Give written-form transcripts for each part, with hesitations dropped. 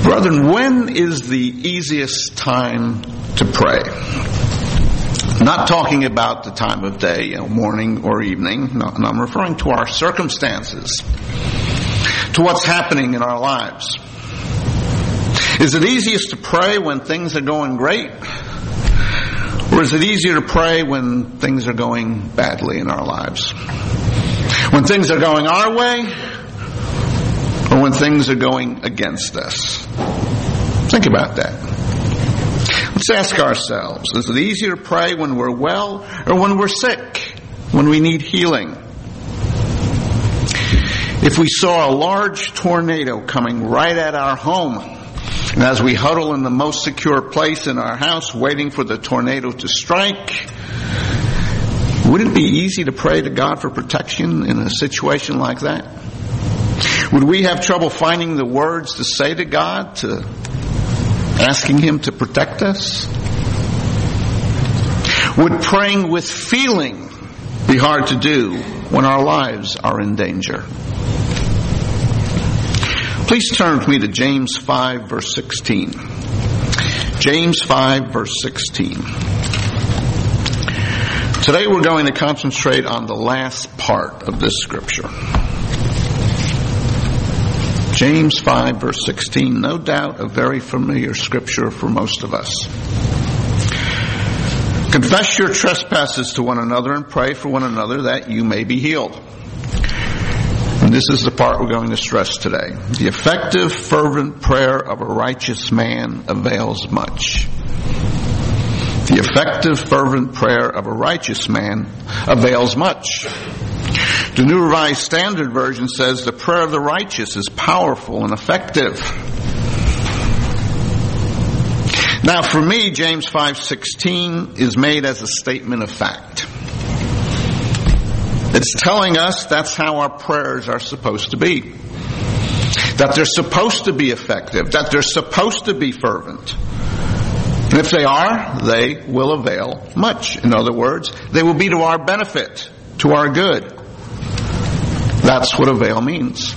Brethren, when is the easiest time to pray? Not talking about the time of day, morning or evening. No, I'm referring to our circumstances, to what's happening in our lives. Is it easiest to pray when things are going great? Or is it easier to pray when things are going badly in our lives? When things are going our way, or when things are going against us? Think about that. Let's ask ourselves, is it easier to pray when we're well or when we're sick, when we need healing? If we saw a large tornado coming right at our home, and as we huddle in the most secure place in our house waiting for the tornado to strike, would it be easy to pray to God for protection in a situation like that? Would we have trouble finding the words to say to God, to asking Him to protect us? Would praying with feeling be hard to do when our lives are in danger? Please turn with me to James 5, verse 16. James 5, verse 16. Today we're going to concentrate on the last part of this scripture. James 5, verse 16, no doubt a very familiar scripture for most of us. Confess your trespasses to one another and pray for one another that you may be healed. And this is the part we're going to stress today. The effective, fervent prayer of a righteous man avails much. The effective, fervent prayer of a righteous man avails much. The New Revised Standard Version says the prayer of the righteous is powerful and effective. Now for me, James 5:16 is made as a statement of fact. It's telling us that's how our prayers are supposed to be. That they're supposed to be effective. That they're supposed to be fervent. And if they are, they will avail much. In other words, they will be to our benefit, to our good. That's what avail means.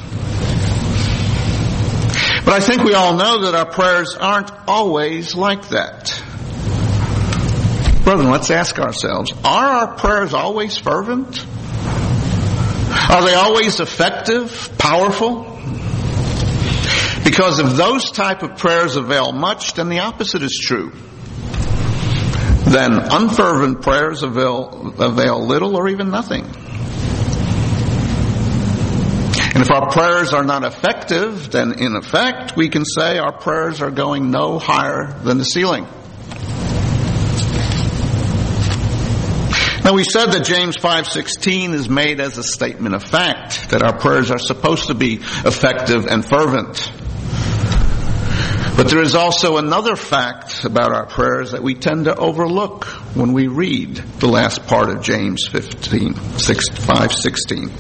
But I think we all know that our prayers aren't always like that. Brethren, let's ask ourselves, are our prayers always fervent? Are they always effective, powerful? Because if those type of prayers avail much, then the opposite is true. Then unfervent prayers avail little or even nothing. And if our prayers are not effective, then in effect we can say our prayers are going no higher than the ceiling. Now we said that James 5:16 is made as a statement of fact, that our prayers are supposed to be effective and fervent. But there is also another fact about our prayers that we tend to overlook when we read the last part of James 5:16.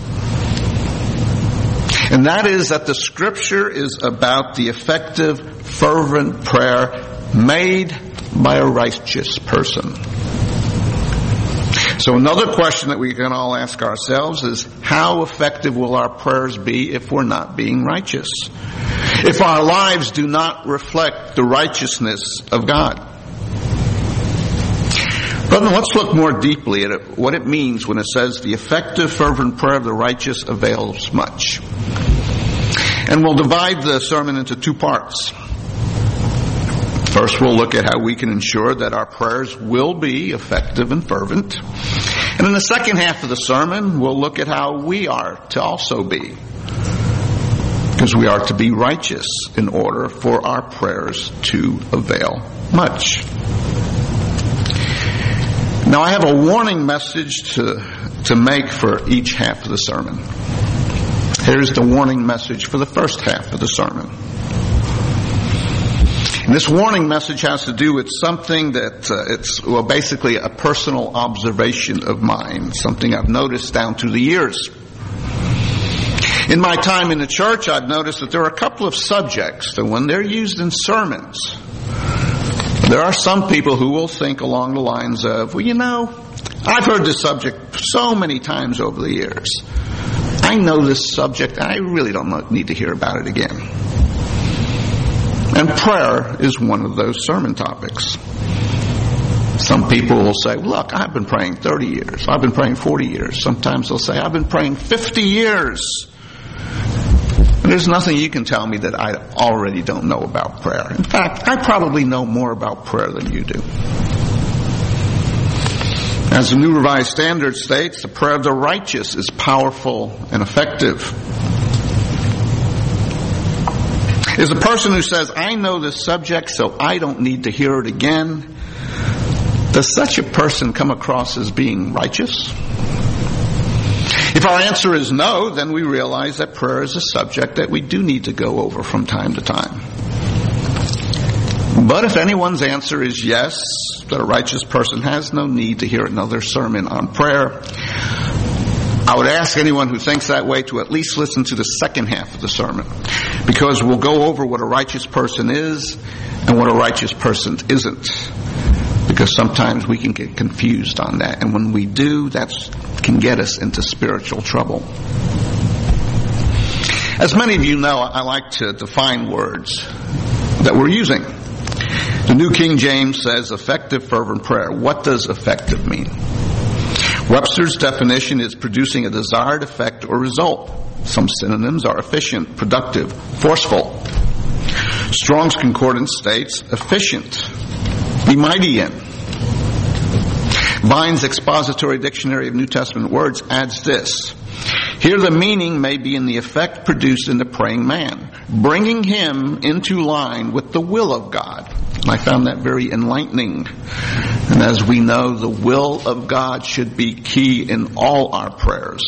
And that is that the scripture is about the effective, fervent prayer made by a righteous person. So another question that we can all ask ourselves is, how effective will our prayers be if we're not being righteous? If our lives do not reflect the righteousness of God? Brethren, let's look more deeply at what it means when it says the effective, fervent prayer of the righteous avails much. And we'll divide the sermon into two parts. First, we'll look at how we can ensure that our prayers will be effective and fervent. And in the second half of the sermon, we'll look at how we are to also be. Because we are to be righteous in order for our prayers to avail much. Now, I have a warning message to make for each half of the sermon. Here's the warning message for the first half of the sermon. And this warning message has to do with something that it's basically a personal observation of mine, something I've noticed down through the years. In my time in the church, I've noticed that there are a couple of subjects that when they're used in sermons, there are some people who will think along the lines of, well, I've heard this subject so many times over the years. I know this subject, and I really don't need to hear about it again. And prayer is one of those sermon topics. Some people will say, look, I've been praying 30 years. I've been praying 40 years. Sometimes they'll say, I've been praying 50 years. And there's nothing you can tell me that I already don't know about prayer. In fact, I probably know more about prayer than you do. As the New Revised Standard states, the prayer of the righteous is powerful and effective. Is a person who says, I know this subject, so I don't need to hear it again. Does such a person come across as being righteous? If our answer is no, then we realize that prayer is a subject that we do need to go over from time to time. But if anyone's answer is yes, that a righteous person has no need to hear another sermon on prayer, I would ask anyone who thinks that way to at least listen to the second half of the sermon, because we'll go over what a righteous person is and what a righteous person isn't, because sometimes we can get confused on that, and when we do, that can get us into spiritual trouble. As many of you know, I like to define words that we're using. The New King James says effective fervent prayer. What does effective mean? Webster's definition is producing a desired effect or result. Some synonyms are efficient, productive, forceful. Strong's Concordance states efficient, be mighty in. Vine's Expository Dictionary of New Testament Words adds this: here the meaning may be in the effect produced in the praying man, bringing him into line with the will of God. And I found that very enlightening. And as we know, the will of God should be key in all our prayers.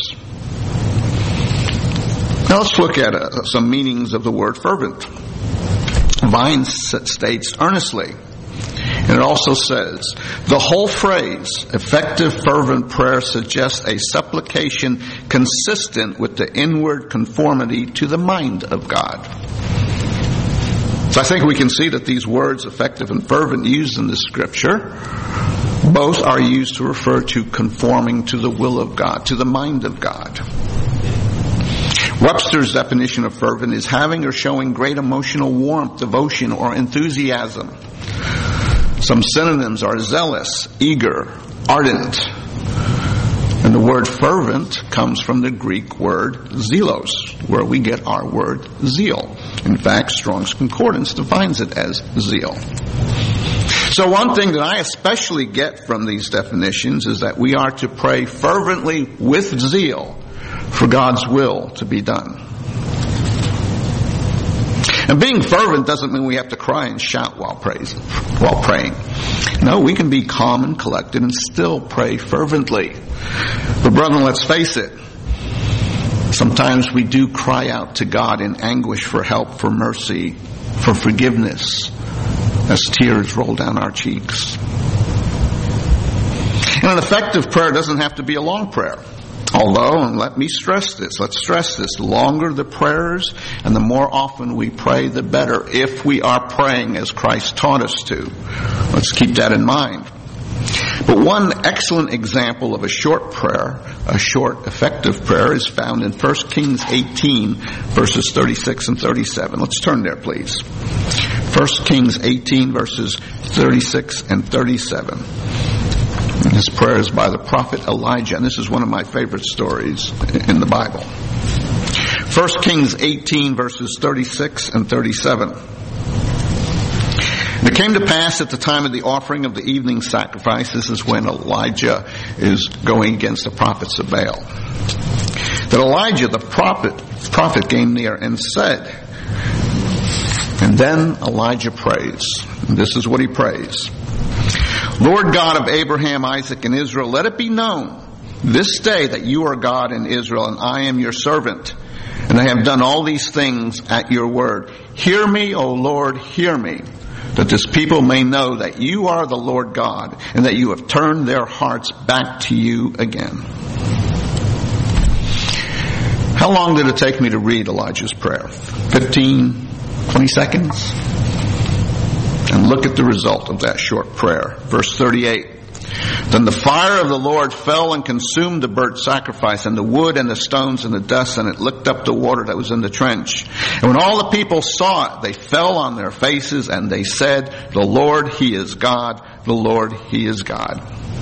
Now let's look at some meanings of the word fervent. Vine states earnestly. And it also says, the whole phrase, effective fervent prayer, suggests a supplication consistent with the inward conformity to the mind of God. So I think we can see that these words, effective and fervent, used in the scripture, both are used to refer to conforming to the will of God, to the mind of God. Webster's definition of fervent is having or showing great emotional warmth, devotion, or enthusiasm. Some synonyms are zealous, eager, ardent. And the word fervent comes from the Greek word zelos, where we get our word zeal. In fact, Strong's Concordance defines it as zeal. So one thing that I especially get from these definitions is that we are to pray fervently with zeal for God's will to be done. And being fervent doesn't mean we have to cry and shout while praying. No, we can be calm and collected and still pray fervently. But brethren, let's face it. Sometimes we do cry out to God in anguish for help, for mercy, for forgiveness, as tears roll down our cheeks. And an effective prayer doesn't have to be a long prayer. Although, and let's stress this, the longer the prayers and the more often we pray, the better, if we are praying as Christ taught us to. Let's keep that in mind. But one excellent example of a short prayer, a short effective prayer, is found in 1 Kings 18, verses 36 and 37. Let's turn there, please. 1 Kings 18, verses 36 and 37. This prayer is by the prophet Elijah, and this is one of my favorite stories in the Bible. 1 Kings 18, verses 36 and 37. And it came to pass at the time of the offering of the evening sacrifice, this is when Elijah is going against the prophets of Baal, that Elijah the prophet came near and said, and then Elijah prays. And this is what he prays. Lord God of Abraham, Isaac, and Israel, let it be known this day that you are God in Israel, and I am your servant, and I have done all these things at your word. Hear me, O Lord, hear me, that this people may know that you are the Lord God, and that you have turned their hearts back to you again. How long did it take me to read Elijah's prayer? 15, 20 seconds? And look at the result of that short prayer. Verse 38. Then the fire of the Lord fell and consumed the burnt sacrifice and the wood and the stones and the dust, and it licked up the water that was in the trench. And when all the people saw it, they fell on their faces and they said, "The Lord, He is God. The Lord, He is God."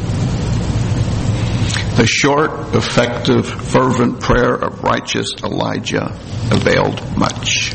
The short, effective, fervent prayer of righteous Elijah availed much.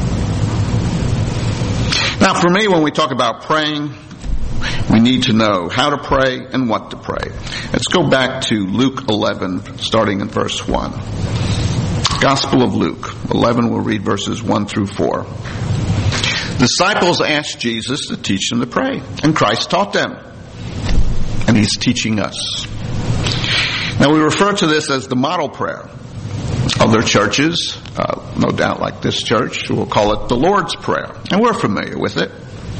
Now for me, when we talk about praying, we need to know how to pray and what to pray. Let's go back to Luke 11, starting in verse 1. Gospel of Luke 11, we'll read verses 1 through 4. Disciples asked Jesus to teach them to pray, and Christ taught them. And He's teaching us. Now we refer to this as the model prayer. Other churches, no doubt like this church, will call it the Lord's Prayer. And we're familiar with it.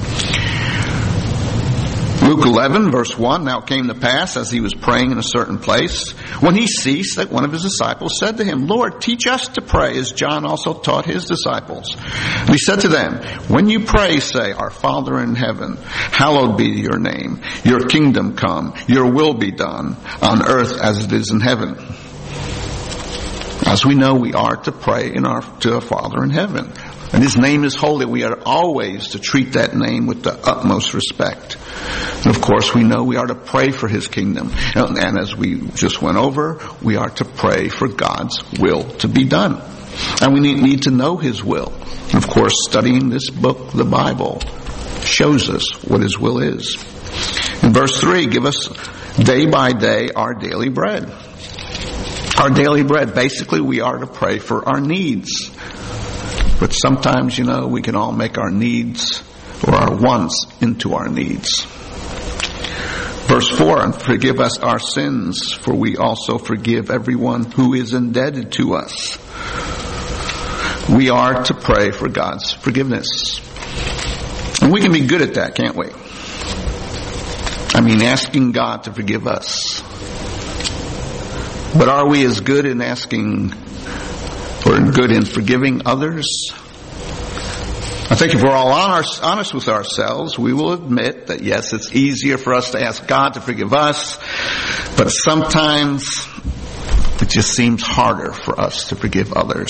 Luke 11, verse 1, "Now it came to pass, as He was praying in a certain place, when He ceased, that one of His disciples said to Him, 'Lord, teach us to pray, as John also taught his disciples.' And He said to them, 'When you pray, say, Our Father in heaven, hallowed be your name. Your kingdom come, your will be done, on earth as it is in heaven.'" As we know, we are to pray to our Father in heaven. And His name is holy. We are always to treat that name with the utmost respect. And of course, we know we are to pray for His kingdom. And as we just went over, we are to pray for God's will to be done. And we need to know His will. And of course, studying this book, the Bible, shows us what His will is. In verse 3, give us day by day our daily bread. Our daily bread. Basically, we are to pray for our needs. But sometimes, we can all make our needs or our wants into our needs. Verse 4, "And forgive us our sins, for we also forgive everyone who is indebted to us." We are to pray for God's forgiveness. And we can be good at that, can't we? Asking God to forgive us. But are we as good in asking or good in forgiving others? I think if we're all honest with ourselves, we will admit that yes, it's easier for us to ask God to forgive us, but sometimes it just seems harder for us to forgive others.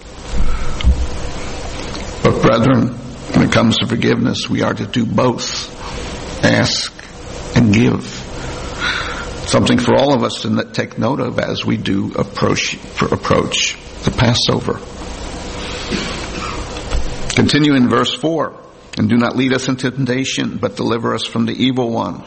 But brethren, when it comes to forgiveness, we are to do both. Ask and give. Something for all of us to take note of as we do approach the Passover. Continue in verse 4. "And do not lead us into temptation, but deliver us from the evil one."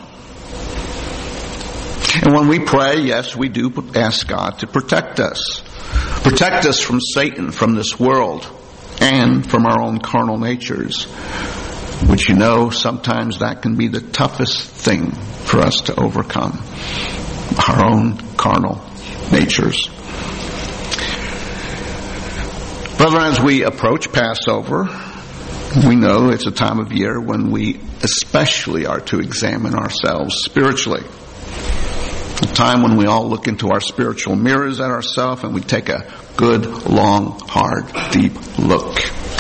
And when we pray, yes, we do ask God to protect us. Protect us from Satan, from this world, and from our own carnal natures. Which sometimes that can be the toughest thing for us to overcome. Our own carnal natures. Brethren, as we approach Passover, we know it's a time of year when we especially are to examine ourselves spiritually. A time when we all look into our spiritual mirrors at ourselves and we take a good, long, hard, deep look.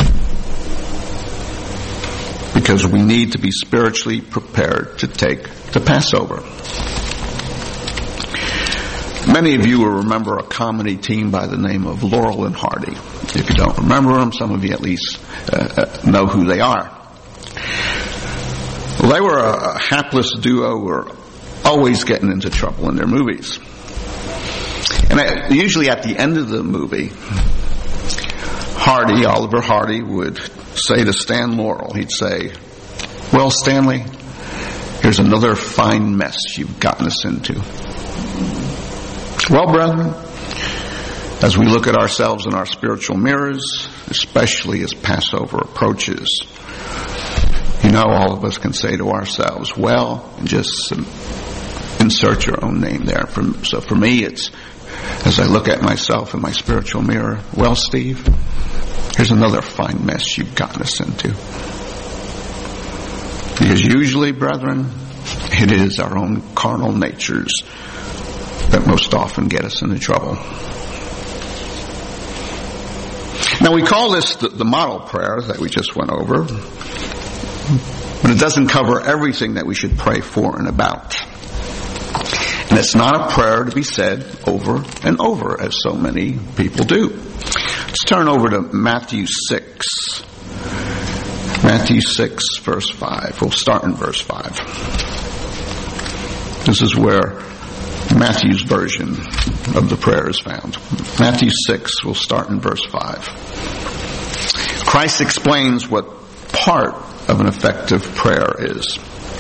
Because we need to be spiritually prepared to take the Passover. Many of you will remember a comedy team by the name of Laurel and Hardy. If you don't remember them, some of you at least know who they are. Well, they were a hapless duo who were always getting into trouble in their movies. And usually at the end of the movie, Oliver Hardy, would say to Stan Laurel, he'd say, "Well, Stanley, here's another fine mess you've gotten us into." Well, brethren, as we look at ourselves in our spiritual mirrors, especially as Passover approaches, all of us can say to ourselves, well, just insert your own name there. So for me, it's, as I look at myself in my spiritual mirror, well, Steve, here's another fine mess you've gotten us into. Because usually, brethren, it is our own carnal natures that most often get us into trouble. Now we call this the model prayer that we just went over, but it doesn't cover everything that we should pray for and about. And it's not a prayer to be said over and over, as so many people do. Let's turn over to Matthew 6. Matthew 6, verse 5. We'll start in verse 5. This is where Matthew's version of the prayer is found. Matthew 6, we'll start in verse 5. Christ explains what part of an effective prayer is.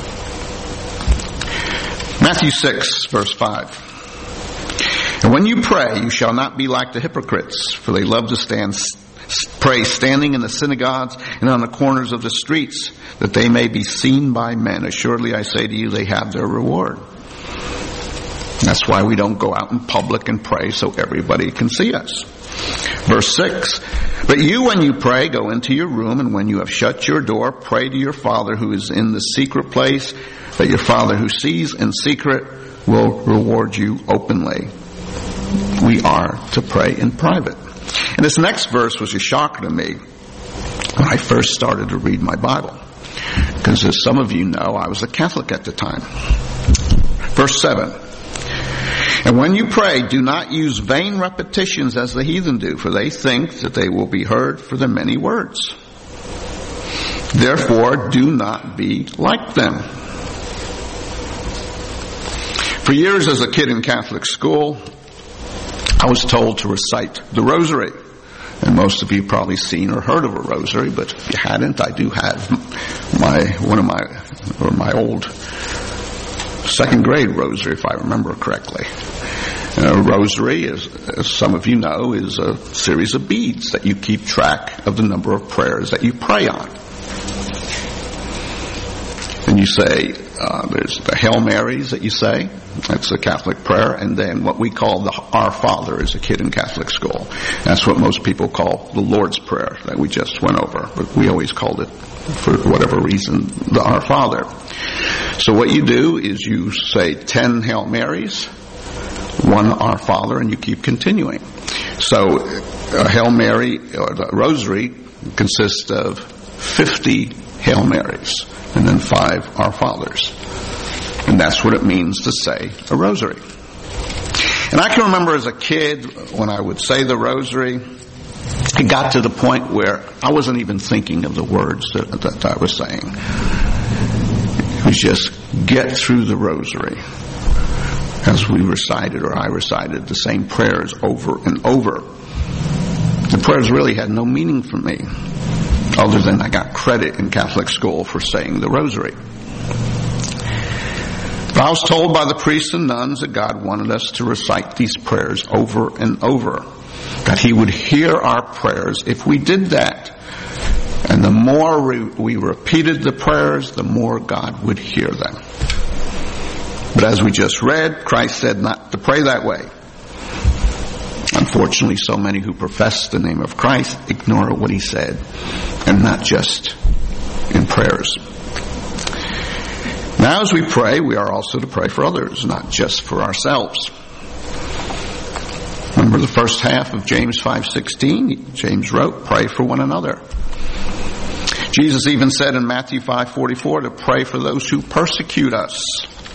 Matthew 6, verse 5. And when you pray, you shall not be like the hypocrites, for they love to pray standing in the synagogues and on the corners of the streets, that they may be seen by men. Assuredly, I say to you, they have their reward. That's why we don't go out in public and pray so everybody can see us. Verse 6. But you, when you pray, go into your room, and when you have shut your door, pray to your Father who is in the secret place, that your Father who sees in secret will reward you openly. We are to pray in private. And this next verse was a shocker to me when I first started to read my Bible. Because as some of you know, I was a Catholic at the time. Verse 7. And when you pray, do not use vain repetitions as the heathen do, for they think that they will be heard for their many words. Therefore, do not be like them. For years as a kid in Catholic school, I was told to recite the rosary. And most of you probably seen or heard of a rosary, but if you hadn't, I do have my old second grade rosary, if I remember correctly. A rosary, as some of you know, is a series of beads that you keep track of the number of prayers that you pray on. And you say, there's the Hail Marys that you say. That's a Catholic prayer. And then what we call the Our Father as a kid in Catholic school. That's what most people call the Lord's Prayer that we just went over. But we always called it, for whatever reason, the Our Father. So what you do is you say 10 Hail Marys, 1 Our Father, and you keep continuing. So a Hail Mary, or the rosary, consists of 50 Hail Marys, and then 5 Our Fathers. And that's what it means to say a rosary. And I can remember as a kid, when I would say the rosary, it got to the point where I wasn't even thinking of the words that I was saying. It was just get through the rosary. As we recited, or I recited, the same prayers over and over. The prayers really had no meaning for me, other than I got credit in Catholic school for saying the rosary. But I was told by the priests and nuns that God wanted us to recite these prayers over and over. That He would hear our prayers if we did that. And the more we repeated the prayers, the more God would hear them. But as we just read, Christ said not to pray that way. Unfortunately, so many who profess the name of Christ ignore what He said, and not just in prayers. Now as we pray, we are also to pray for others, not just for ourselves. Remember the first half of James 5:16? James wrote, pray for one another. Jesus even said in Matthew 5:44 to pray for those who persecute us.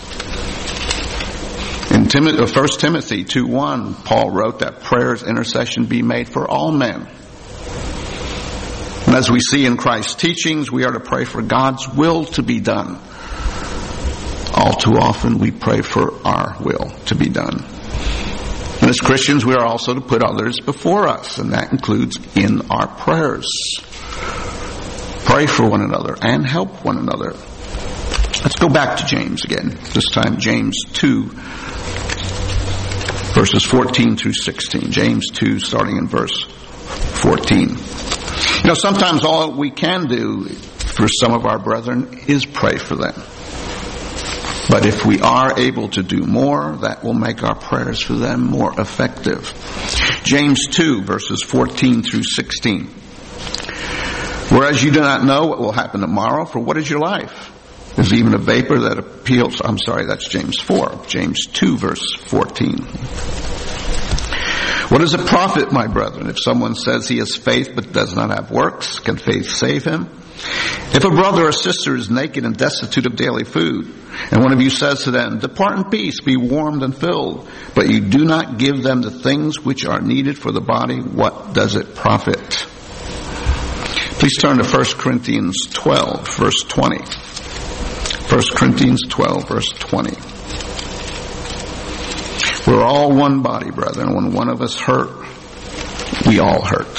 In 1 Timothy 2:1, Paul wrote that prayers, intercession be made for all men. And as we see in Christ's teachings, we are to pray for God's will to be done. All too often we pray for our will to be done. And as Christians, we are also to put others before us, and that includes in our prayers. Pray for one another and help one another. Let's go back to James again. This time James 2, verses 14 through 16. James 2, starting in verse 14. You know, sometimes all we can do for some of our brethren is pray for them. But if we are able to do more, that will make our prayers for them more effective. James 2, verses 14 through 16. Whereas you do not know what will happen tomorrow, for what is your life? There's even a vapor that appeals. That's James 4. James 2, verse 14. What does it profit, my brethren, if someone says he has faith but does not have works? Can faith save him? If a brother or sister is naked and destitute of daily food, and one of you says to them, depart in peace, be warmed and filled, but you do not give them the things which are needed for the body, what does it profit? Please turn to 1 Corinthians 12, verse 20. 1 Corinthians 12, verse 20. We're all one body, brethren. When one of us hurt, we all hurt.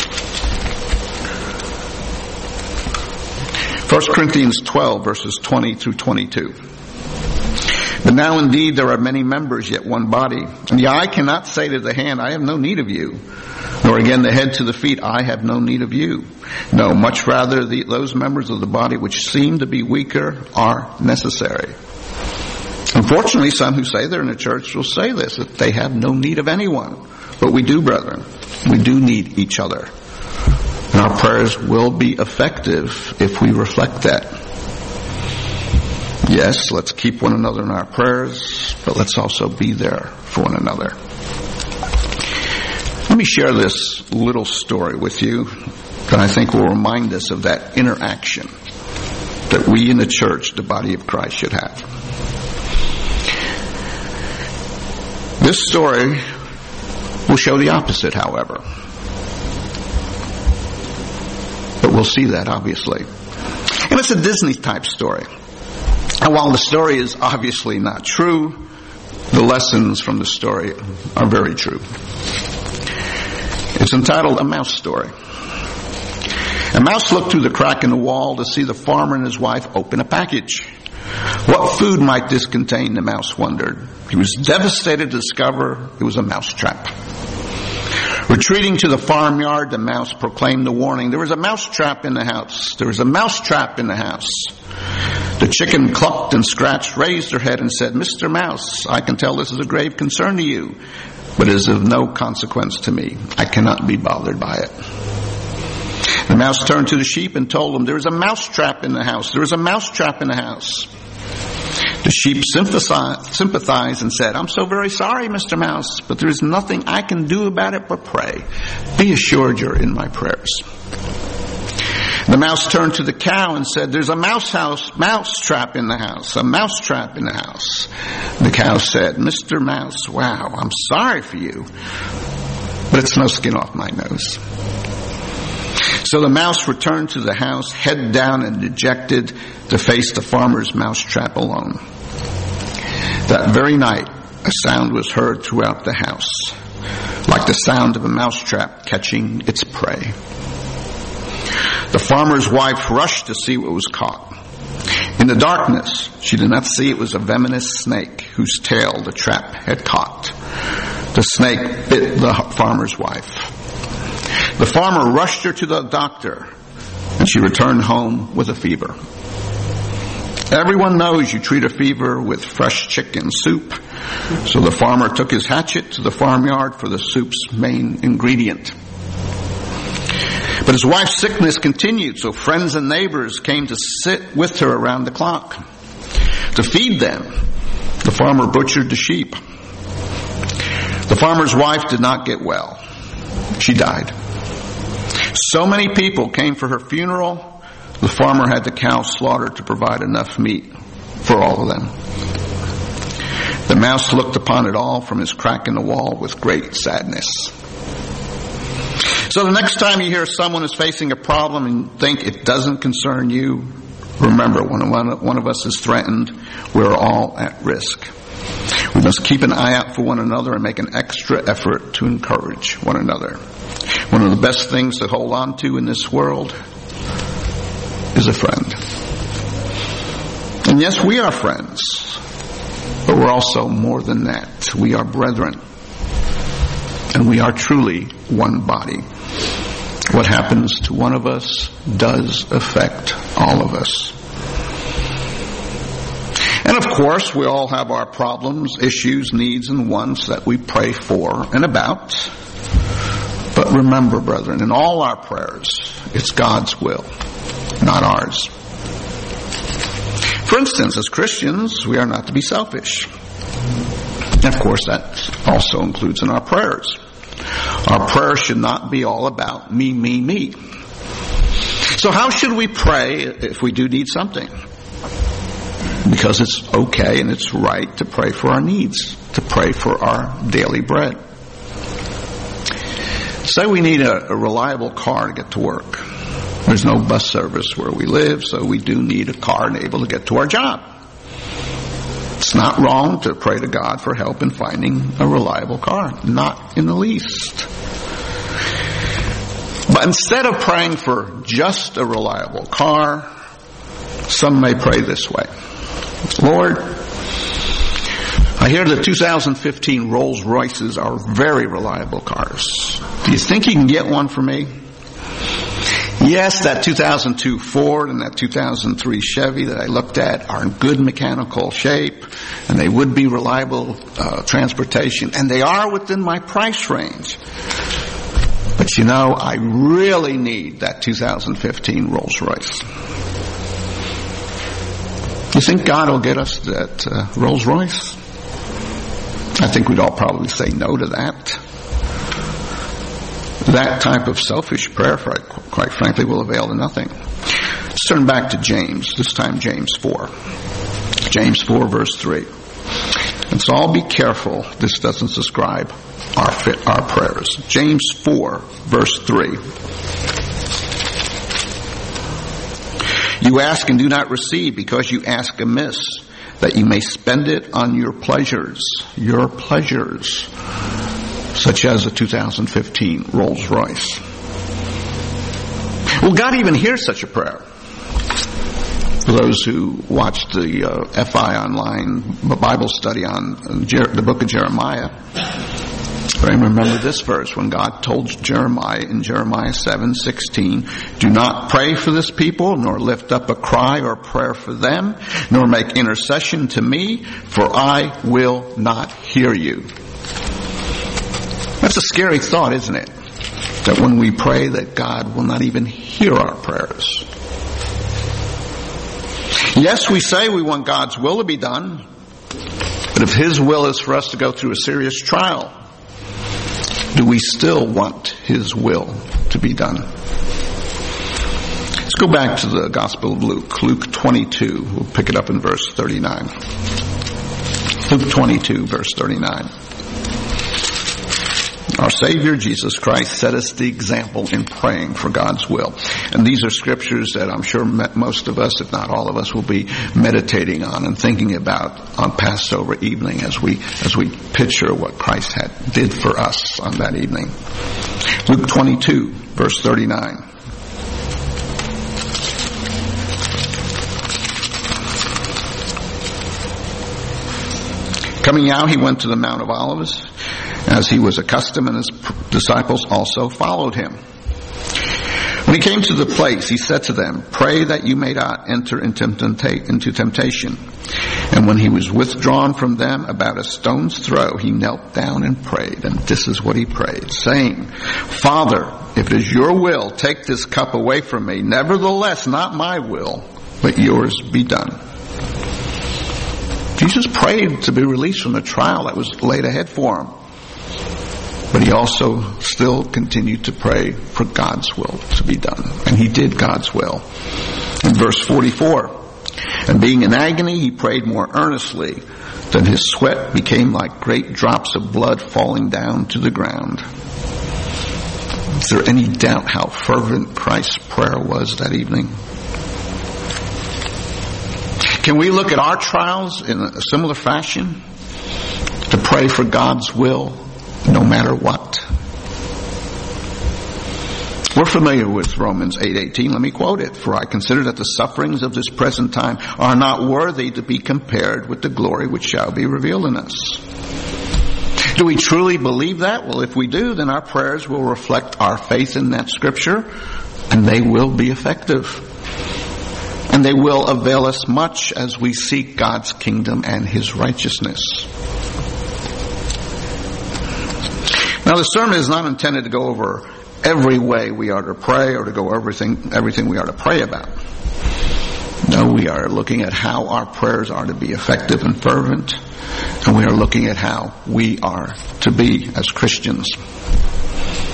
1 Corinthians 12, verses 20 through 22. But now indeed there are many members, yet one body. And the eye cannot say to the hand, I have no need of you. Nor again the head to the feet, I have no need of you. No, much rather those members of the body which seem to be weaker are necessary. Unfortunately, some who say they're in the church will say this, that they have no need of anyone. But we do, brethren. We do need each other. And our prayers will be effective if we reflect that. Yes, let's keep one another in our prayers, but let's also be there for one another. Let me share this little story with you that I think will remind us of that interaction that we in the church, the body of Christ, should have. This story will show the opposite, however. But we'll see that, obviously. And it's a Disney-type story. And while the story is obviously not true, the lessons from the story are very true. It's entitled A Mouse Story. A mouse looked through the crack in the wall to see the farmer and his wife open a package. What food might this contain, the mouse wondered. He was devastated to discover it was a mousetrap. Retreating to the farmyard, the mouse proclaimed the warning. There was a mousetrap in the house. There was a mousetrap in the house. The chicken clucked and scratched, raised her head and said, Mr. Mouse, I can tell this is a grave concern to you, but it is of no consequence to me. I cannot be bothered by it. The mouse turned to the sheep and told them, there is a mousetrap in the house. There is a mousetrap in the house. The sheep sympathized and said, I'm so very sorry, Mr. Mouse, but there is nothing I can do about it but pray. Be assured you're in my prayers. The mouse turned to the cow and said, there's a mousetrap in the house, a mousetrap in the house. The cow said, Mr. Mouse, wow, I'm sorry for you, but it's no skin off my nose. So the mouse returned to the house, head down and dejected, to face the farmer's mousetrap alone. That very night, a sound was heard throughout the house, like the sound of a mousetrap catching its prey. The farmer's wife rushed to see what was caught. In the darkness, she did not see it was a venomous snake whose tail the trap had caught. The snake bit the farmer's wife. The farmer rushed her to the doctor, and she returned home with a fever. Everyone knows you treat a fever with fresh chicken soup, so the farmer took his hatchet to the farmyard for the soup's main ingredient. But his wife's sickness continued, so friends and neighbors came to sit with her around the clock. To feed them, the farmer butchered the sheep. The farmer's wife did not get well. She died. So many people came for her funeral, the farmer had the cow slaughtered to provide enough meat for all of them. The mouse looked upon it all from his crack in the wall with great sadness. So the next time you hear someone is facing a problem and think it doesn't concern you, remember, when one of us is threatened, we're all at risk. We must keep an eye out for one another and make an extra effort to encourage one another. One of the best things to hold on to in this world is a friend. And yes, we are friends, but we're also more than that. We are brethren. And we are truly one body. What happens to one of us does affect all of us. And of course, we all have our problems, issues, needs, and wants that we pray for and about. But remember, brethren, in all our prayers, it's God's will, not ours. For instance, as Christians, we are not to be selfish. And of course, that also includes in our prayers. Our prayer should not be all about me, me, me. So how should we pray if we do need something? Because it's okay and it's right to pray for our needs, to pray for our daily bread. Say we need a reliable car to get to work. There's no bus service where we live, so we do need a car and able to get to our job. It's not wrong to pray to God for help in finding a reliable car. Not in the least. But instead of praying for just a reliable car, some may pray this way. Lord, I hear the 2015 Rolls Royces are very reliable cars. Do you think you can get one for me? Yes, that 2002 Ford and that 2003 Chevy that I looked at are in good mechanical shape, and they would be reliable transportation, and they are within my price range. But you know, I really need that 2015 Rolls Royce. You think God will get us that Rolls Royce? I think we'd all probably say no to that. That type of selfish prayer, quite frankly, will avail to nothing. Let's turn back to James, this time James 4. James 4 verse 3. And so I'll be careful this doesn't describe our prayers. James 4 verse 3. You ask and do not receive because you ask amiss, that you may spend it on your pleasures, such as a 2015 Rolls Royce. Will God even hear such a prayer? For those who watched the FI online Bible study on the book of Jeremiah, I remember this verse when God told Jeremiah in Jeremiah 7:16, do not pray for this people, nor lift up a cry or prayer for them, nor make intercession to me, for I will not hear you. That's a scary thought, isn't it? That when we pray that God will not even hear our prayers. Yes, we say we want God's will to be done, but if His will is for us to go through a serious trial, do we still want His will to be done? Let's go back to the Gospel of Luke. Luke 22. We'll pick it up in verse 39. Luke 22, verse 39. Our Savior, Jesus Christ, set us the example in praying for God's will. And these are scriptures that I'm sure most of us, if not all of us, will be meditating on and thinking about on Passover evening as we picture what Christ did for us on that evening. Luke 22, verse 39. Coming out, He went to the Mount of Olives, as He was accustomed, and His disciples also followed Him. When He came to the place, He said to them, pray that you may not enter into temptation. And when He was withdrawn from them about a stone's throw, He knelt down and prayed. And this is what He prayed, saying, Father, if it is your will, take this cup away from me. Nevertheless, not my will, but yours be done. Jesus prayed to be released from the trial that was laid ahead for Him. But He also still continued to pray for God's will to be done. And He did God's will. In verse 44, and being in agony, He prayed more earnestly, that His sweat became like great drops of blood falling down to the ground. Is there any doubt how fervent Christ's prayer was that evening? Can we look at our trials in a similar fashion to pray for God's will no matter what? We're familiar with Romans 8:18. Let me quote it. For I consider that the sufferings of this present time are not worthy to be compared with the glory which shall be revealed in us. Do we truly believe that? Well, if we do, then our prayers will reflect our faith in that scripture, and they will be effective. And they will avail us much as we seek God's kingdom and His righteousness. Now, the sermon is not intended to go over every way we are to pray or to go over everything we are to pray about. No, we are looking at how our prayers are to be effective and fervent, and we are looking at how we are to be as Christians.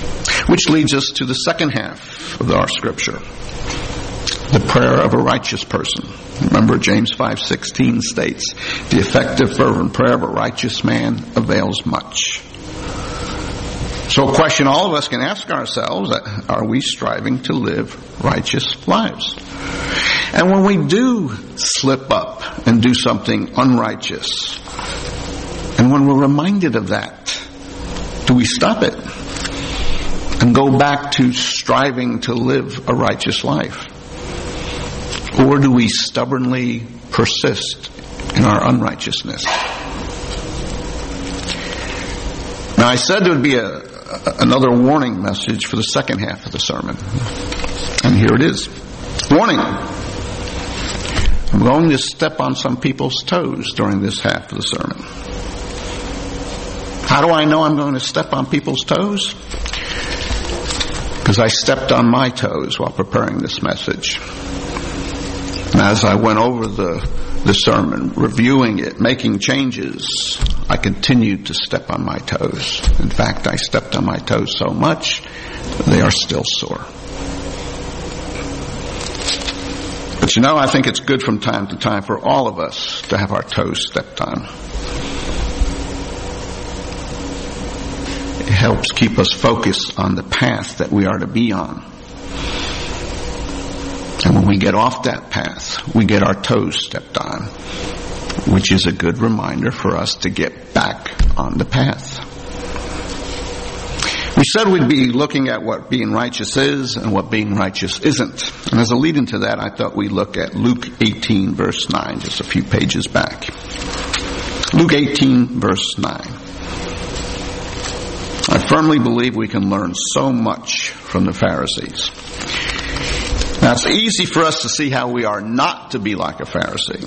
Which leads us to the second half of our scripture. The prayer of a righteous person. Remember, James 5:16 states, the effective fervent prayer of a righteous man avails much. So a question all of us can ask ourselves, are we striving to live righteous lives? And when we do slip up and do something unrighteous, and when we're reminded of that, do we stop it and go back to striving to live a righteous life? Or do we stubbornly persist in our unrighteousness? Now, I said there would be another warning message for the second half of the sermon. And here it is. Warning. I'm going to step on some people's toes during this half of the sermon. How do I know I'm going to step on people's toes? Because I stepped on my toes while preparing this message. And as I went over the sermon, reviewing it, making changes, I continued to step on my toes. In fact, I stepped on my toes so much, they are still sore. But I think it's good from time to time for all of us to have our toes stepped on. It helps keep us focused on the path that we are to be on. And when we get off that path, we get our toes stepped on, which is a good reminder for us to get back on the path. We said we'd be looking at what being righteous is and what being righteous isn't. And as a lead into that, I thought we'd look at Luke 18, verse 9, just a few pages back. Luke 18, verse 9. I firmly believe we can learn so much from the Pharisees. Now, it's easy for us to see how we are not to be like a Pharisee.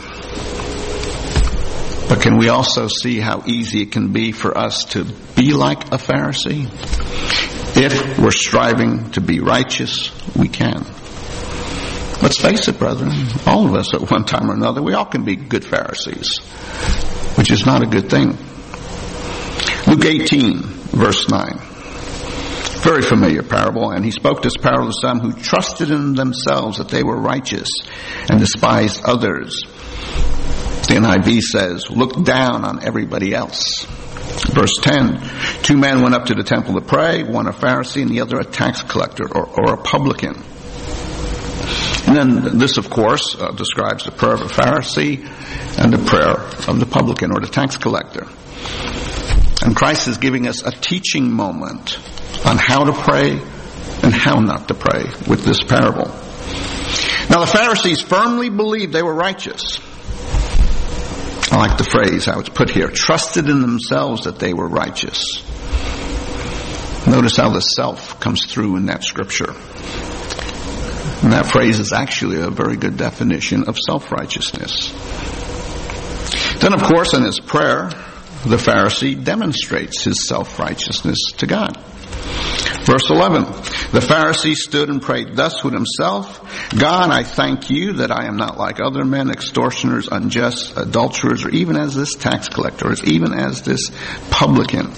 But can we also see how easy it can be for us to be like a Pharisee? If we're striving to be righteous, we can. Let's face it, brethren, all of us at one time or another, we all can be good Pharisees, which is not a good thing. Luke 18, verse 9. Very familiar parable, and he spoke this parable to some who trusted in themselves that they were righteous and despised others. The NIV says, look down on everybody else. Verse 10, 2 men went up to the temple to pray, one a Pharisee and the other a tax collector or a publican. And then this, of course, describes the prayer of a Pharisee and the prayer of the publican or the tax collector. And Christ is giving us a teaching moment on how to pray and how not to pray with this parable. Now, the Pharisees firmly believed they were righteous. I like the phrase, how it's put here, trusted in themselves that they were righteous. Notice how the self comes through in that scripture. And that phrase is actually a very good definition of self-righteousness. Then, of course, in his prayer, the Pharisee demonstrates his self-righteousness to God. Verse 11, the Pharisee stood and prayed thus with himself, God, I thank you that I am not like other men, extortioners, unjust, adulterers, or even as this tax collector, or even as this publican.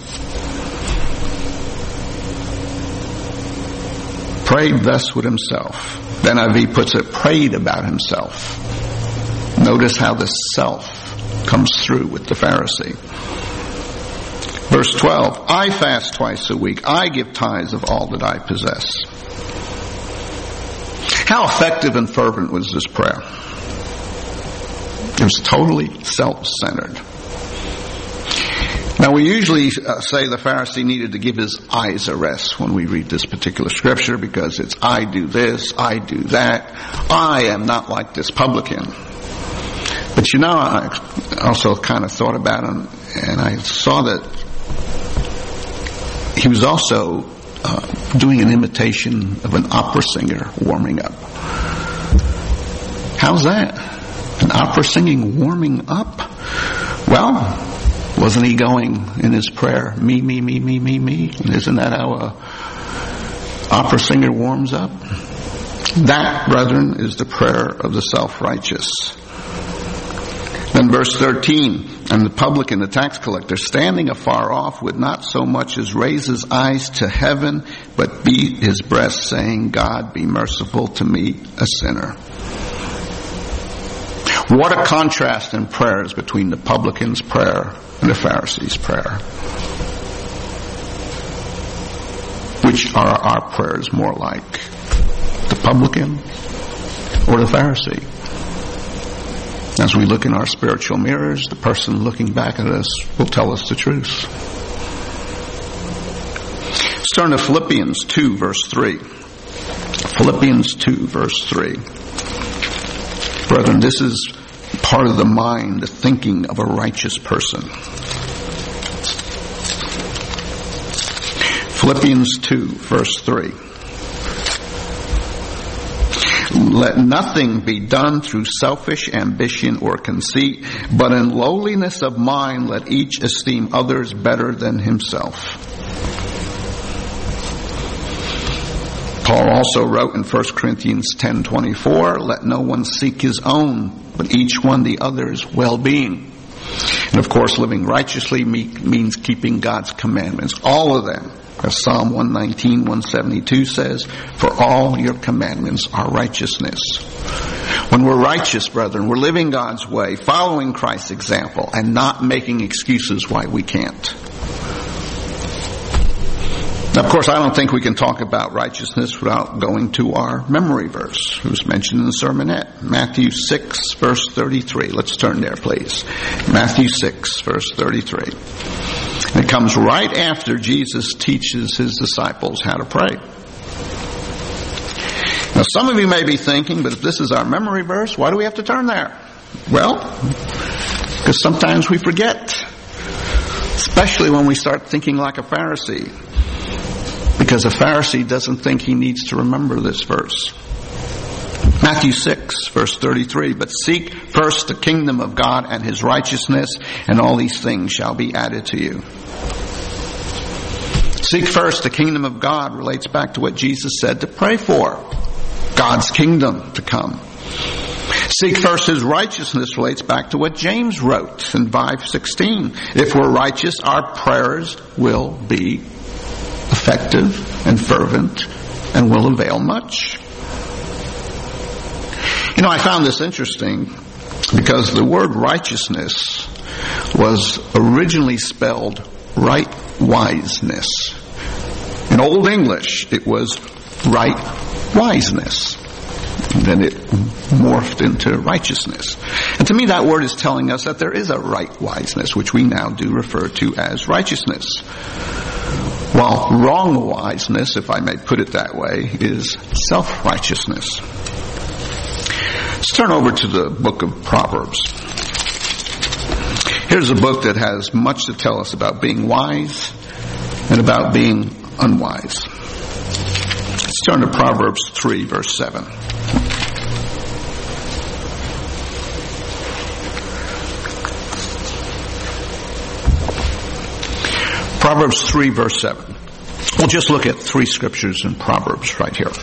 Prayed thus with himself. The NIV puts it, prayed about himself. Notice how the self comes through with the Pharisee. Verse 12, I fast twice a week. I give tithes of all that I possess. How effective and fervent was this prayer? It was totally self-centered. Now, we usually say the Pharisee needed to give his eyes a rest when we read this particular scripture because it's I do this, I do that. I am not like this publican. But I also kind of thought about him and I saw that he was also doing an imitation of an opera singer warming up. How's that? An opera singing warming up? Well, wasn't he going in his prayer, me, me, me, me, me, me? And isn't that how a opera singer warms up? That, brethren, is the prayer of the self-righteous. Then In verse 13, and the publican, the tax collector, standing afar off, would not so much as raise his eyes to heaven, but beat his breast, saying, God, be merciful to me, a sinner. What a contrast in prayers between the publican's prayer and the Pharisee's prayer. Which are our prayers more like? The publican or the Pharisee? As we look in our spiritual mirrors, the person looking back at us will tell us the truth. Let's turn to Philippians 2, verse 3. Philippians 2, verse 3. Brethren, this is part of the mind, the thinking of a righteous person. Philippians 2, verse 3. Let nothing be done through selfish ambition or conceit, but in lowliness of mind let each esteem others better than himself. Paul also wrote in 1 Corinthians 10:24, let no one seek his own, but each one the other's well-being. And of course, living righteously means keeping God's commandments, all of them. As Psalm 119, 172 says, for all your commandments are righteousness. When we're righteous, brethren, we're living God's way, following Christ's example, and not making excuses why we can't. Now, of course, I don't think we can talk about righteousness without going to our memory verse. It was mentioned in the sermonette. Matthew 6, verse 33. Let's turn there, please. Matthew 6, verse 33. And it comes right after Jesus teaches his disciples how to pray. Now, some of you may be thinking, but if this is our memory verse, why do we have to turn there? Well, because sometimes we forget. Especially when we start thinking like a Pharisee. Because a Pharisee doesn't think he needs to remember this verse. Matthew 6, verse 33, but seek first the kingdom of God and his righteousness, and all these things shall be added to you. Seek first the kingdom of God relates back to what Jesus said to pray for. God's kingdom to come. Seek first his righteousness relates back to what James wrote in 5:16. If we're righteous, our prayers will be effective and fervent and will avail much. You know, I found this interesting because the word righteousness was originally spelled right wiseness. In Old English, it was right wiseness. And then it morphed into righteousness. And to me, that word is telling us that there is a right wiseness, which we now do refer to as righteousness. While wrong wiseness, if I may put it that way, is self-righteousness. Let's turn over to the book of Proverbs. Here's a book that has much to tell us about being wise and about being unwise. Let's turn to Proverbs 3, verse 7. Proverbs 3, verse 7. We'll just look at 3 scriptures in Proverbs right here.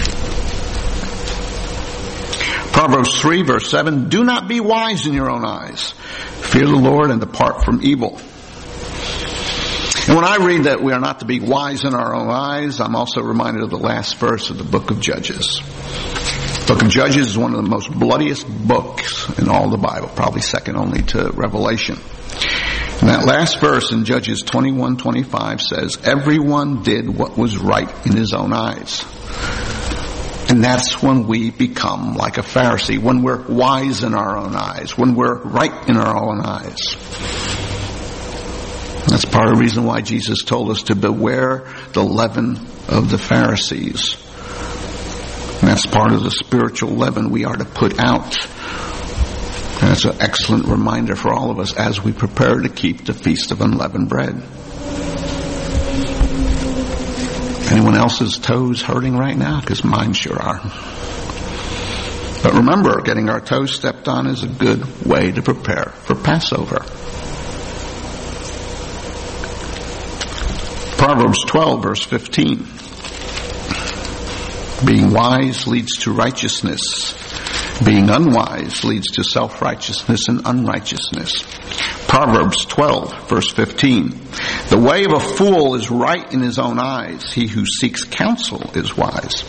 Proverbs 3, verse 7, do not be wise in your own eyes. Fear the Lord and depart from evil. And when I read that we are not to be wise in our own eyes, I'm also reminded of the last verse of the book of Judges. The book of Judges is one of the most bloodiest books in all the Bible, probably second only to Revelation. And that last verse in Judges 21:25 says, everyone did what was right in his own eyes. And that's when we become like a Pharisee, when we're wise in our own eyes, when we're right in our own eyes. That's part of the reason why Jesus told us to beware the leaven of the Pharisees. And that's part of the spiritual leaven we are to put out. And that's an excellent reminder for all of us as we prepare to keep the Feast of Unleavened Bread. Anyone else's toes hurting right now? Because mine sure are. But remember, getting our toes stepped on is a good way to prepare for Passover. Proverbs 12, verse 15. Being wise leads to righteousness, Being unwise leads to self-righteousness and unrighteousness. Proverbs 12, verse 15. The way of a fool is right in his own eyes. He who seeks counsel is wise.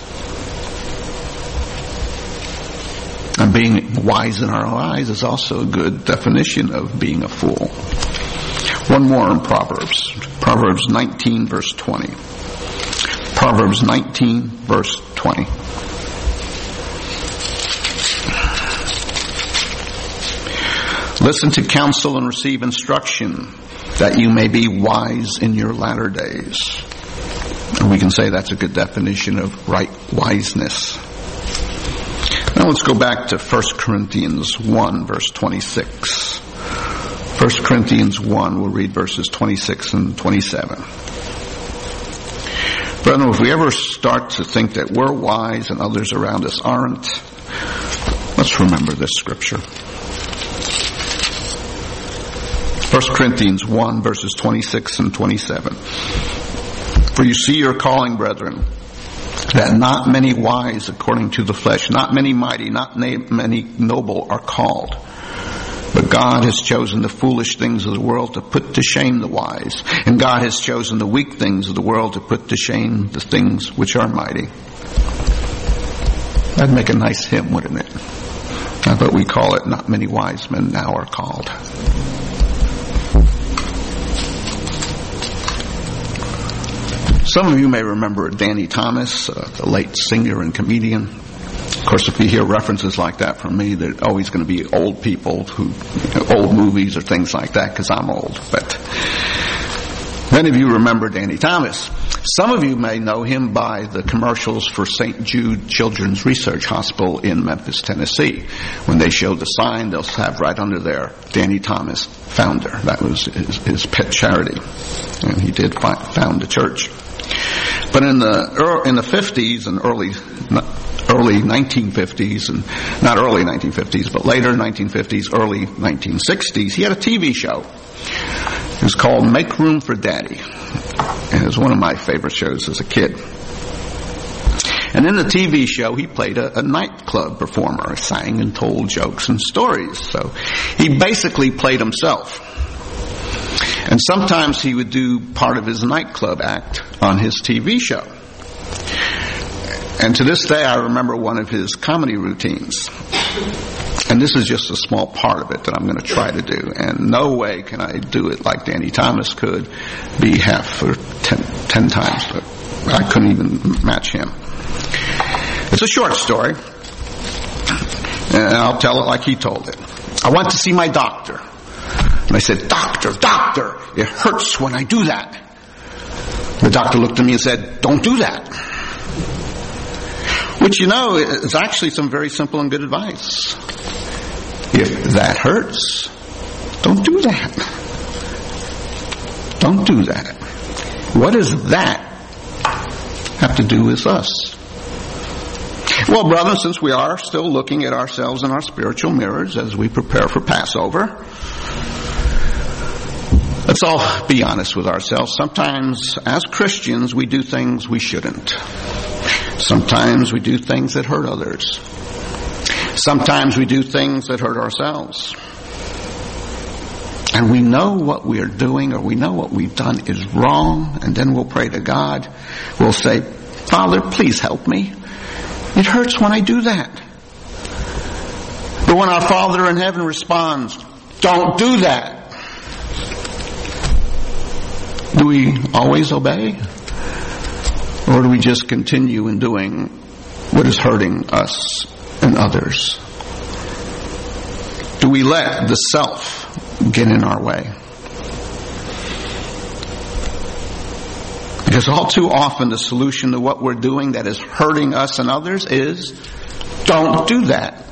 And being wise in our own eyes is also a good definition of being a fool. One more in Proverbs. Proverbs 19, verse 20. Proverbs 19, verse 20. Listen to counsel and receive instruction, that you may be wise in your latter days. And we can say that's a good definition of right wiseness. Now let's go back to 1 Corinthians 1, verse 26. 1 Corinthians 1, we'll read verses 26 and 27. Brethren, if we ever start to think that we're wise and others around us aren't, let's remember this scripture. 1 Corinthians 1, verses 26 and 27. For you see your calling, brethren, that not many wise according to the flesh, not many mighty, not many noble are called. But God has chosen the foolish things of the world to put to shame the wise. And God has chosen the weak things of the world to put to shame the things which are mighty. That'd make a nice hymn, wouldn't it? But we call it, not many wise men now are called. Some of you may remember Danny Thomas, the late singer and comedian. Of course, if you hear references like that from me, they're always going to be old people old movies or things like that, because I'm old. But many of you remember Danny Thomas. Some of you may know him by the commercials for St. Jude Children's Research Hospital in Memphis, Tennessee. When they show the sign, they'll have right under there, Danny Thomas, founder. That was his pet charity. And he did found the church. But in the 50s and early 1950s, and not early 1950s, but later 1950s, early 1960s, he had a TV show. It was called Make Room for Daddy. And it was one of my favorite shows as a kid. And in the TV show, he played a nightclub performer, sang and told jokes and stories. So he basically played himself. And sometimes he would do part of his nightclub act on his TV show. And to this day, I remember one of his comedy routines. And this is just a small part of it that I'm going to try to do. And no way can I do it like Danny Thomas could, be half or 10 times. But I couldn't even match him. It's a short story. And I'll tell it like he told it. I went to see my doctor. And I said, Doctor, it hurts when I do that. The doctor looked at me and said, don't do that. Which, is actually some very simple and good advice. If that hurts, don't do that. Don't do that. What does that have to do with us? Well, brothers, since we are still looking at ourselves in our spiritual mirrors as we prepare for Passover, let's all be honest with ourselves. Sometimes, as Christians, we do things we shouldn't. Sometimes we do things that hurt others. Sometimes we do things that hurt ourselves. And we know what we are doing, or we know what we've done is wrong, and then we'll pray to God. We'll say, Father, please help me. It hurts when I do that. But when our Father in heaven responds, don't do that, do we always obey? Or do we just continue in doing what is hurting us and others? Do we let the self get in our way? Because all too often the solution to what we're doing that is hurting us and others is, don't do that.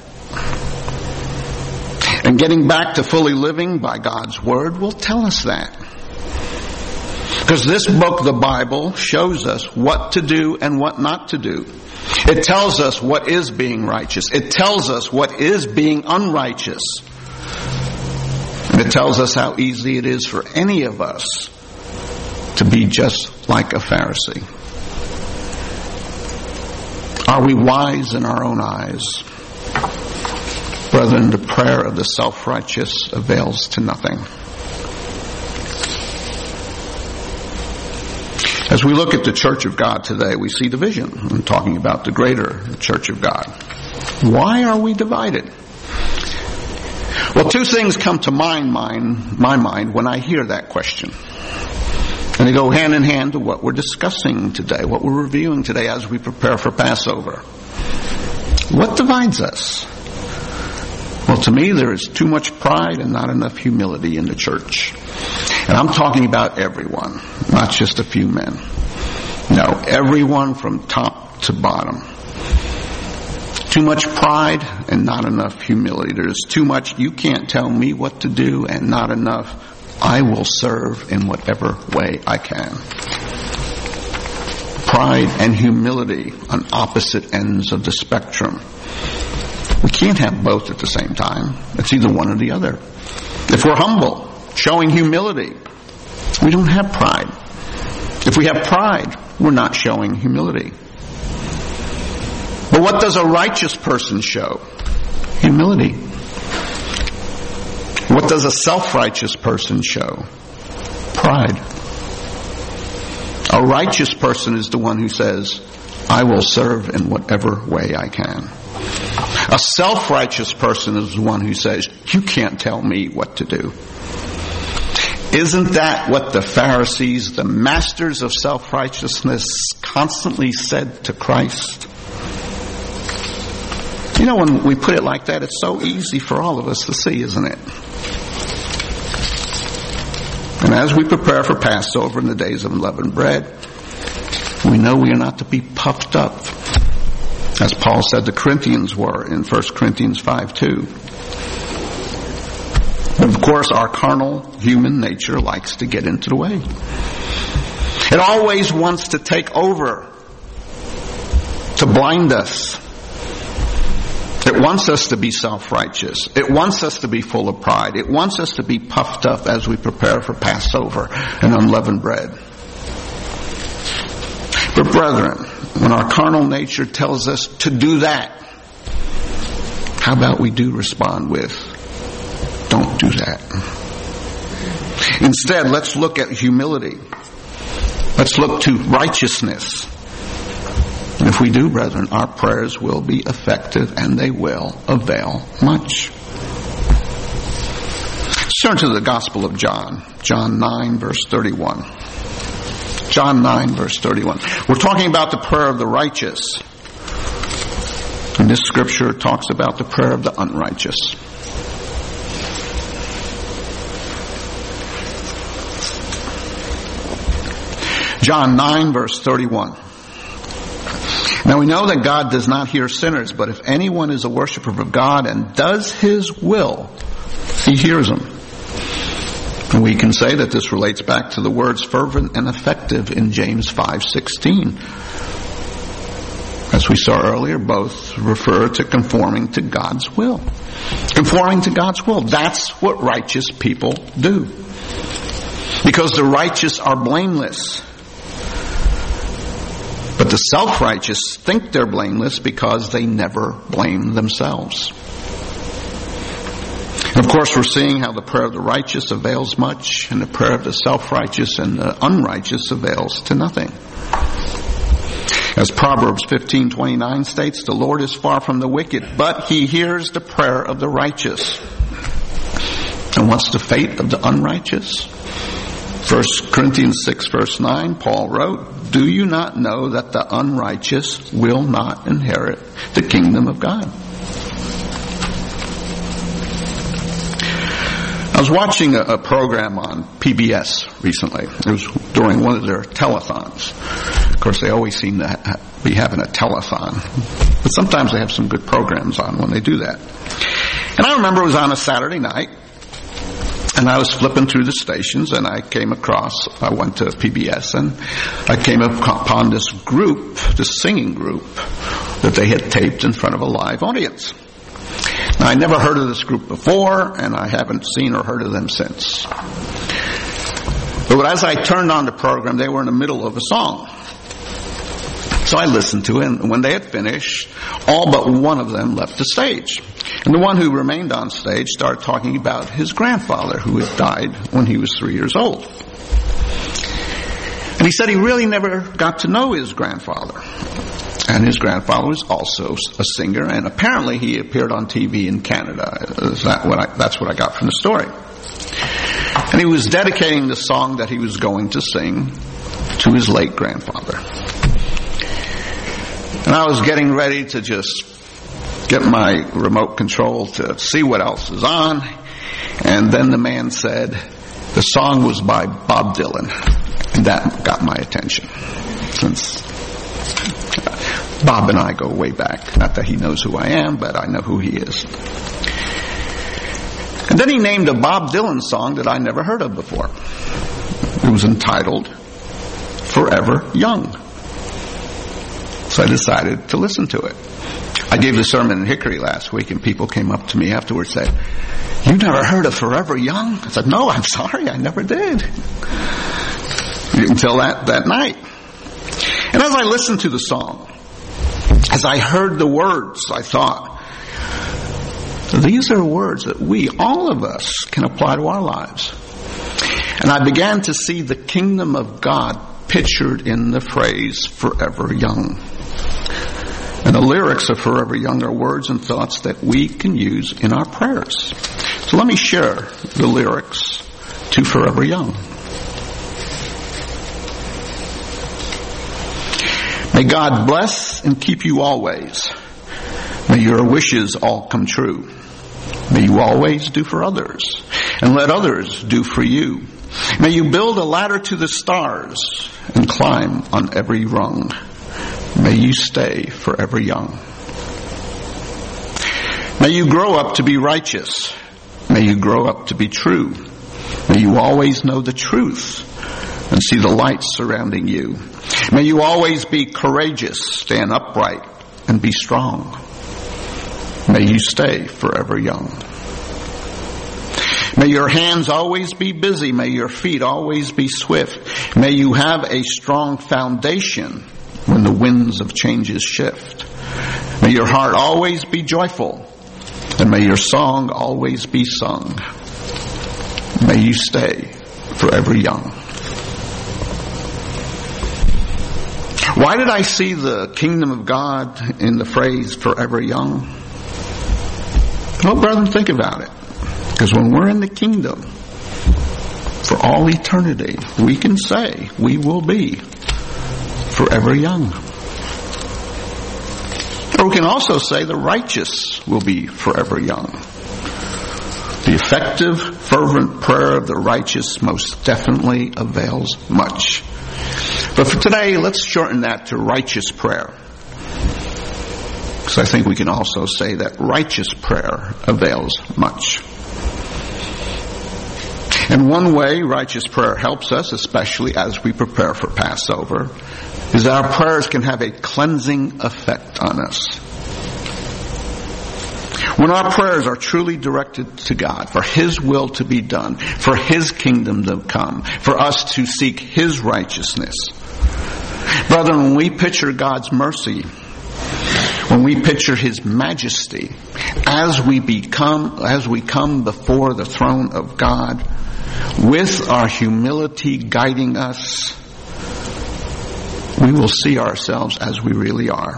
And getting back to fully living by God's Word will tell us that. Because this book, the Bible, shows us what to do and what not to do. It tells us what is being righteous. It tells us what is being unrighteous. And it tells us how easy it is for any of us to be just like a Pharisee. Are we wise in our own eyes? Brethren, the prayer of the self-righteous avails to nothing. As we look at the Church of God today, we see division. I'm talking about the greater Church of God. Why are we divided? Well, two things come to my mind when I hear that question. And they go hand in hand to what we're discussing today, what we're reviewing today as we prepare for Passover. What divides us? Well, to me, there is too much pride and not enough humility in the church. And I'm talking about everyone, not just a few men. No, everyone from top to bottom. Too much pride and not enough humility. There's too much, you can't tell me what to do, and not enough, I will serve in whatever way I can. Pride and humility on opposite ends of the spectrum. We can't have both at the same time. It's either one or the other. If we're humble, showing humility, we don't have pride. If we have pride, we're not showing humility. But what does a righteous person show? Humility. What does a self-righteous person show? Pride. A righteous person is the one who says, I will serve in whatever way I can. A self-righteous person is the one who says, you can't tell me what to do. Isn't that what the Pharisees, the masters of self-righteousness, constantly said to Christ? You know, when we put it like that, it's so easy for all of us to see, isn't it? And as we prepare for Passover in the days of unleavened bread, we know we are not to be puffed up, as Paul said the Corinthians were in 1 Corinthians 5:2. But of course, our carnal human nature likes to get into the way. It always wants to take over, to blind us. It wants us to be self-righteous. It wants us to be full of pride. It wants us to be puffed up as we prepare for Passover and unleavened bread. But brethren, when our carnal nature tells us to do that, how about we do respond with, don't do that. Instead, let's look at humility. Let's look to righteousness. And if we do, brethren, our prayers will be effective and they will avail much. Let's turn to the Gospel of John. John 9, verse 31. John 9, verse 31. We're talking about the prayer of the righteous. And this scripture talks about the prayer of the unrighteous. John 9, verse 31. Now we know that God does not hear sinners, but if anyone is a worshiper of God and does His will, He hears them. And we can say that this relates back to the words fervent and effective in James 5:16. As we saw earlier, both refer to conforming to God's will. Conforming to God's will. That's what righteous people do. Because the righteous are blameless. But the self-righteous think they're blameless because they never blame themselves. And of course, we're seeing how the prayer of the righteous avails much, and the prayer of the self-righteous and the unrighteous avails to nothing. As Proverbs 15:29 states, the Lord is far from the wicked, but He hears the prayer of the righteous. And what's the fate of the unrighteous? 1 Corinthians 6, verse 9, Paul wrote, do you not know that the unrighteous will not inherit the kingdom of God? I was watching a program on PBS recently. It was during one of their telethons. Of course, they always seem to be having a telethon. But sometimes they have some good programs on when they do that. And I remember it was on a Saturday night. And I was flipping through the stations, and I went to PBS, and I came upon this group, this singing group, that they had taped in front of a live audience. Now, I never heard of this group before, and I haven't seen or heard of them since. But as I turned on the program, they were in the middle of a song. So I listened to it, and when they had finished, all but one of them left the stage. And the one who remained on stage started talking about his grandfather who had died when he was 3 years old. And he said he really never got to know his grandfather. And his grandfather was also a singer, and apparently he appeared on TV in Canada. That's what I got from the story. And he was dedicating the song that he was going to sing to his late grandfather. And I was getting ready to just get my remote control to see what else is on. And then the man said the song was by Bob Dylan. And that got my attention, since Bob and I go way back. Not that he knows who I am, but I know who he is. And then he named a Bob Dylan song that I never heard of before. It was entitled Forever Young. So I decided to listen to it. I gave the sermon in Hickory last week, and people came up to me afterwards and said, "You never heard of Forever Young?" I said, "No, I'm sorry, I never did." Until that night. And as I listened to the song, as I heard the words, I thought, these are words that we, all of us, can apply to our lives. And I began to see the kingdom of God pictured in the phrase, forever young. And the lyrics of Forever Young are words and thoughts that we can use in our prayers. So let me share the lyrics to Forever Young. May God bless and keep you always. May your wishes all come true. May you always do for others, and let others do for you. May you build a ladder to the stars and climb on every rung. May you stay forever young. May you grow up to be righteous. May you grow up to be true. May you always know the truth and see the light surrounding you. May you always be courageous, stand upright, and be strong. May you stay forever young. May your hands always be busy. May your feet always be swift. May you have a strong foundation when the winds of changes shift. May your heart always be joyful, and may your song always be sung. May you stay forever young. Why did I see the kingdom of God in the phrase forever young? Well, brethren, think about it. Because when we're in the kingdom for all eternity, we can say we will be forever young. Or we can also say the righteous will be forever young. The effective, fervent prayer of the righteous most definitely avails much. But for today, let's shorten that to righteous prayer. Because I think we can also say that righteous prayer avails much. And one way righteous prayer helps us, especially as we prepare for Passover, is that our prayers can have a cleansing effect on us. When our prayers are truly directed to God, for His will to be done, for His kingdom to come, for us to seek His righteousness. Brethren, when we picture God's mercy, when we picture His majesty, as we come before the throne of God, with our humility guiding us, we will see ourselves as we really are.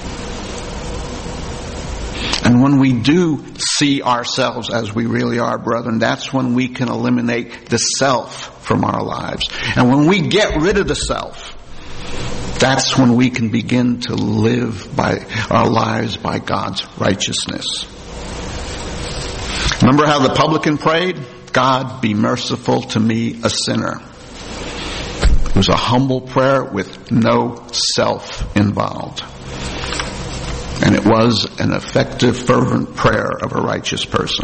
And when we do see ourselves as we really are, brethren, that's when we can eliminate the self from our lives. And when we get rid of the self, that's when we can begin to live by our lives by God's righteousness. Remember how the publican prayed? God, be merciful to me, a sinner. It was a humble prayer with no self involved. And it was an effective, fervent prayer of a righteous person.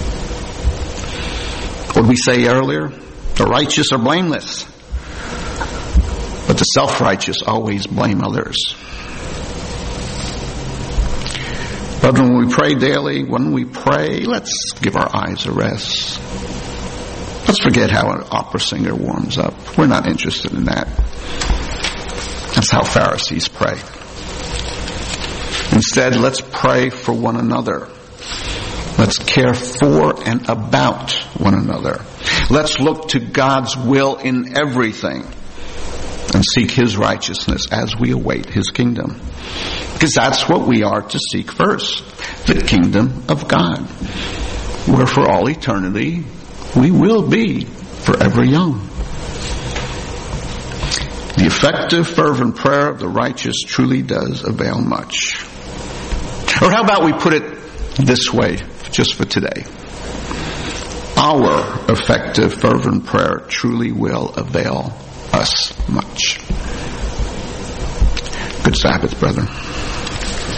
What did we say earlier? The righteous are blameless, but the self-righteous always blame others. But when we pray daily, when we pray, let's give our eyes a rest. Let's forget how an opera singer warms up. We're not interested in that. That's how Pharisees pray. Instead, let's pray for one another. Let's care for and about one another. Let's look to God's will in everything and seek His righteousness as we await His kingdom. Because that's what we are to seek first, the kingdom of God, where for all eternity we will be forever young. The effective, fervent prayer of the righteous truly does avail much. Or how about we put it this way, just for today? Our effective, fervent prayer truly will avail us much. Good Sabbath, brethren.